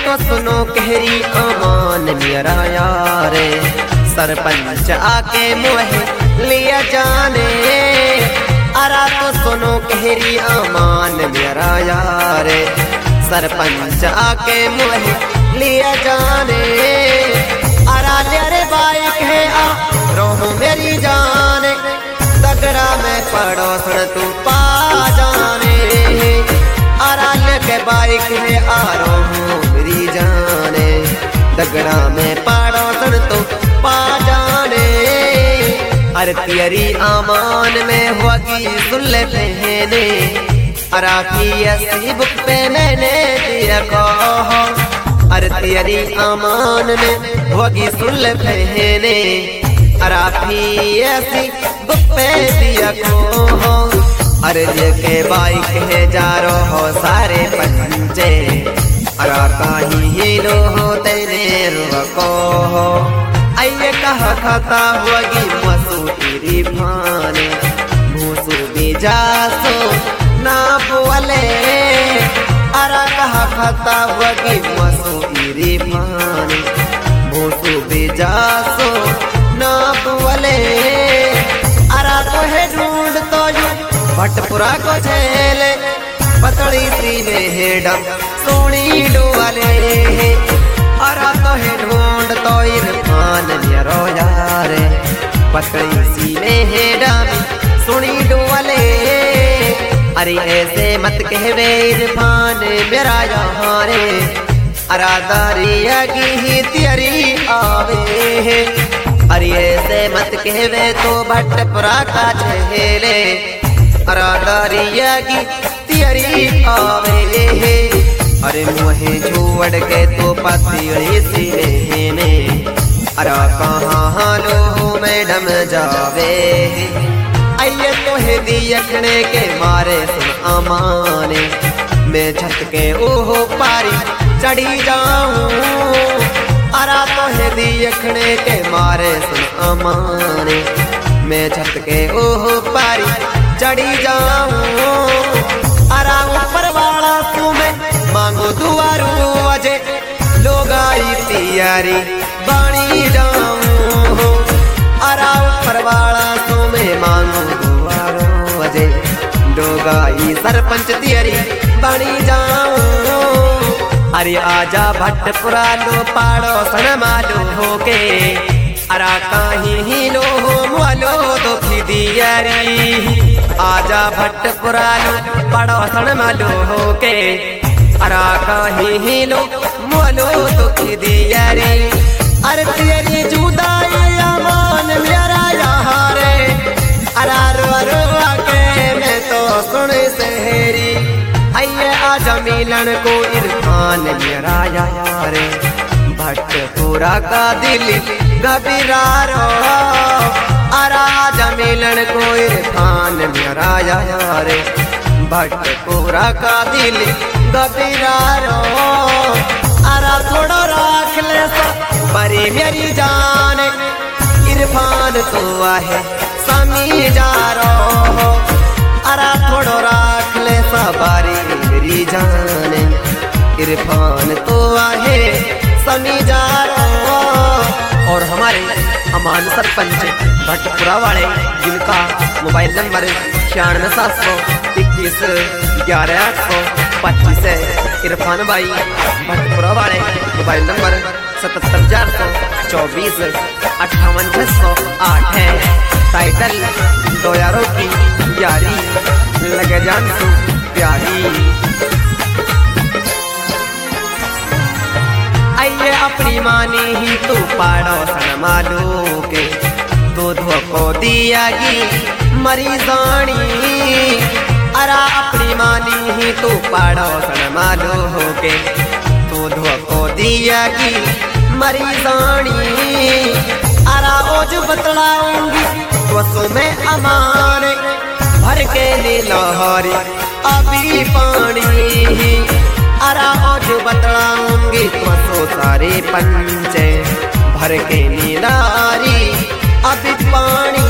तो सुनो कहरी अमान मेरा यार, सरपंच आके मोहे लिया जाने। अरा तो सुनो कहरी अमान मेरा यार, सरपंच आके मोहे लिया जाने। अरा तेरे बाइक है आ रोहू मेरी जाने, तगड़ा में पड़ोसन तू पा जाने। अरा के बाइक है आ रोहू मेरी जाने, तगड़ा में पड़ोसन तू पा जाने। अरे तेरी आमान में होगी सुन ले पहने, अरा की ऐसी बुक पे मैंने दिया कहो। अरे तेरी आमान में होगी सुन ले पहने, अरा की ऐसी बुक पे दिया कहो। अरे जेके बाइक है जा रहो सारे पंचे, अरा कहीं ही लो हो तेरे रुको। आइए कहा खाता होगी मसूरी भाने, मूसू भी जासो ना बोले। अरा कहा खाता होगी मसूरी भाने, मूसू भी जासो ना बोले। अरा तो है ढूंढ तो यू भटपुरा को झेले, पतली सी मेडम सोनी डोले। अरा तो है ढूंढ तो इरफान मेरो यार, पतली सी मेडम सोनी डोले। अरे ऐसे मत कहवे इरफान मेरा यार, अरा दारिया की तेरी आवे। अरे ऐसे मत कहवे तो भटपुरा का झेले, अरा दारिया की तेरी आवे। अरे मुहे छोड़ के तो पतिड़ी सी में, अरा कहाँ लो मैडम जावे। आइए तो है दियखने के मारे सुन अमाने, मैं छत के ओहो पारी चढ़ी जाऊं। अरा तो है दियखने के मारे सुन अमाने, मैं छत के ओहो पारी चढ़ी जाऊं। अरा ऊपर वाला तू मैं मांगो दुआरू अजे, लोग आई तैयारी बाणी जाऊं। अरा ऊपर वाला तू मैं मांगो दुआरू अजे, लोग आई सरपंच तैयारी बाणी जाऊं। अरे आजा भटपुरा लो पड़ोसन मालो होके, अरा कहीं ही लो मोलो दुखी दियारी। आजा भटपुरा लो पड़ोसन मालो होके, अरा कहीं ही लो मोलो दुखी दियारी। अरे तेरी जुदाई अमान मेरा यार, अरा रो रो के मैं तो सुन सहरी। आइए आजा मिलन को इरफान मेरा यार, भटपुरा का दिल घबरारो। अरा आजा मिलन को इरफान मेरा यार, भटपुरा का दिल घबरारो। अरा थोड़ा राख ले बड़ी मेरी जान, इरफान तो आहे समी जा रो। अरा थोड़ा राख ले बारी मेरी जान, इरफान तो आहे समी जा रो। और हमारे अमान सरपंच भटपुरा वाले, जिनका मोबाइल नंबर 9621112825 है। इरफान भाई भटपुरा वाले मोबाइल नंबर 774024 है। टाइटल दो यारों की यारी, लगे जान तू प्यारी। आइए अपनी मानी ही तू पड़ोसन मालो के, दूध को दियागी मरी जानी। अरा अपनी मानी ही तू पड़ोसन मालो के, दूध को दियागी मरी जानी। अरा ओज बतलाऊंगी वसो में अमान, भर के नीलहरी अभी पानी। अरा ओज बतलाऊंगी वसो सारे पंचे, भर के नीलारी अभी पानी।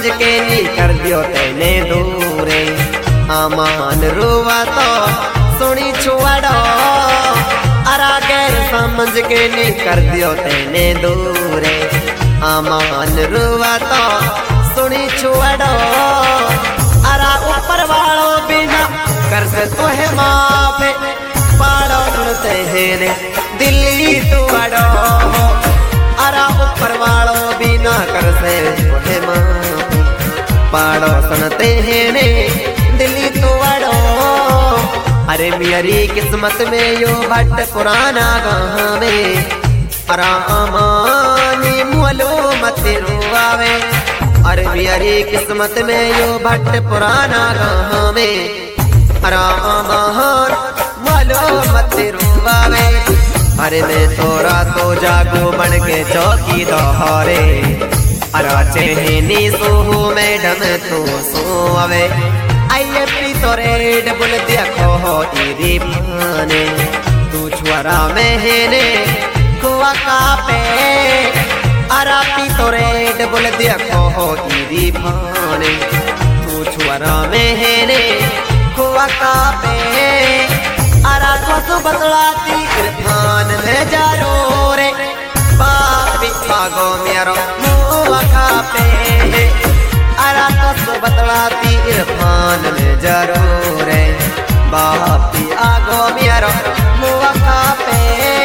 के नी कर दियो तेने दूरे। अमान रुआ तो सुनी छुआड़ो अरा गैर समझ के नी कर दियो तेने दूरे। अमान रुआ तो सुनी छुआड़ो अरा ऊपर वालों बिना कर से तो है माफे पाड़ो सुनते हैं ने दिल्ली तुआड़ो अरा ऊपर वालों बिना कर से तो है माफे पाड़ो सुनते हैं ने दिल्ली तुआड़ो। अरे मेरी किस्मत में यो भट्ट पुराना गाँव में अरा अमानी मुलो मत रुआवे। अरे मेरी किस्मत में यो भट्ट पुराना गाँव में आराम मालो मत रुआवे। अरे मैं तोरा तो जागो बन के चौकी दोहरे अरा चेहनी सोहो मैडम तो सोवे। आइए पी तोरे डबल देखो हो तेरी पाने तू छुआरा महीने कुआ का पे अरा पी तोरे डबल देखो हो तेरी पाने तू छुआरा महीने कुआ का पे अरा को बतलाती इरफान में जारो रे बापी पागो मेरो मुआ का पे अरा को बतलाती इरफान में जारो रे बापी आगो मेरो मुआ का पे।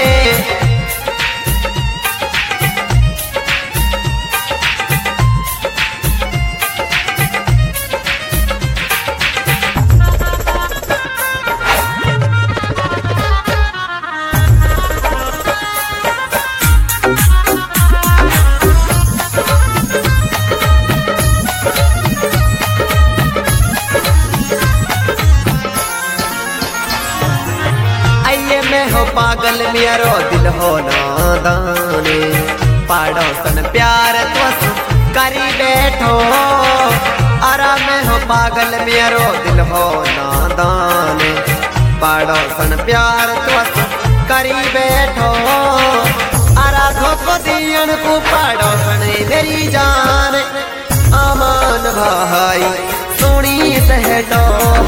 पागल मेरो दिल हो नादाने पड़ोसन प्यार तो करी बैठो अरा मैं हो पागल मेरो दिल हो नादाने पड़ोसन प्यार तो करी बैठो अरा धोखो दियन को पड़ोसन मेरी जान अमान भाई सुनी सहटो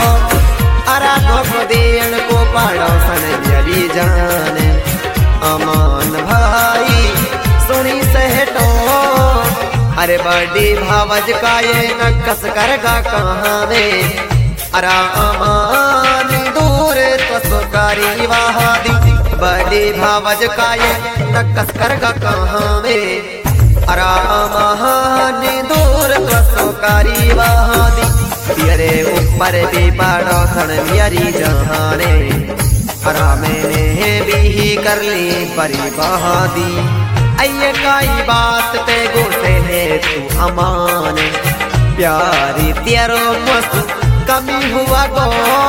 अरा धोखो दियन को पड़ोसन मेरी जान अमान भाई सुनी सहटो। अरे बड़ी भावज का ये नक्कस करगा कहाँ में अरा अमान दूर तो सुकारी वहादी बड़ी भावज का ये नक्कस करगा कहाँ में अरा अमान दूर तो सुकारी वहादी। तेरे ऊपर भी पड़ोसन मेरी जाने अरा मैंने भी कर ली परी बहादी। अये काई बात पे गुस्से है तू अमान प्यारी तेरो मस्त कमी हुआ गो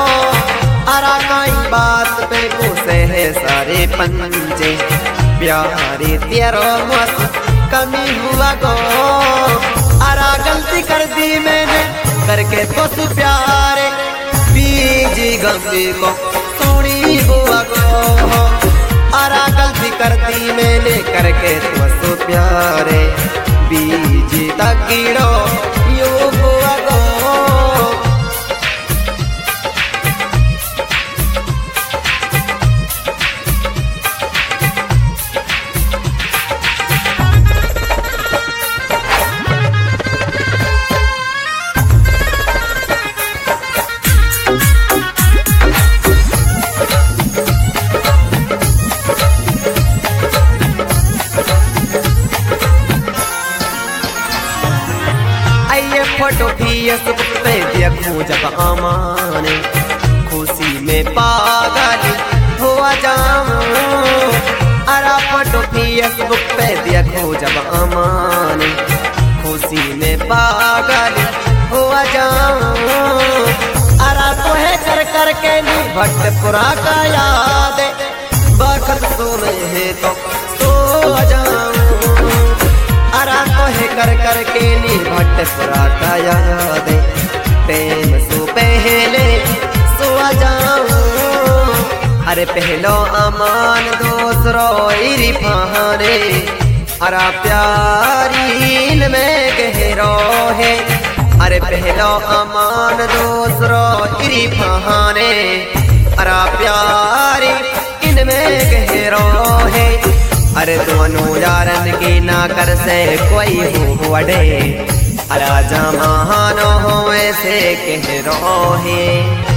अरा काई बात पे गुस्से है सारे पंचे प्यारी तेरो मस्त कमी हुआ गो अरा गलती कर दी मैंने करके तो प्यारे बीजी गंगे को सोनी बुआ को अरा गलती कर दी मैंने करके तो प्यारे बीजी तकीड़ो यो बुआ को। फोटो फेसबुक पे देखूं जब अमान खुशी में पागल हुआ जाऊं अरा फोटो फेसबुक पे देखूं जब अमान खुशी में पागल हुआ जाऊं अरा तो है कर के नी भट्टपुरा का याद बखत सोने है तो सो जाऊं अरा तो है कर के नी भट्टपुरा का याद प्रेम सो पहले सो जाऊं अरे पहलो अमान दूसरो इरफाने अरा प्यारी में गहरो है। अरे पहलो अमान दूसरो इरी बहाने। अरा प्यारी इनमें गहरो है। अरे दोनों यारन की ना कर से कोई हो वडे। अरा जमानो हो ऐसे गहरो है।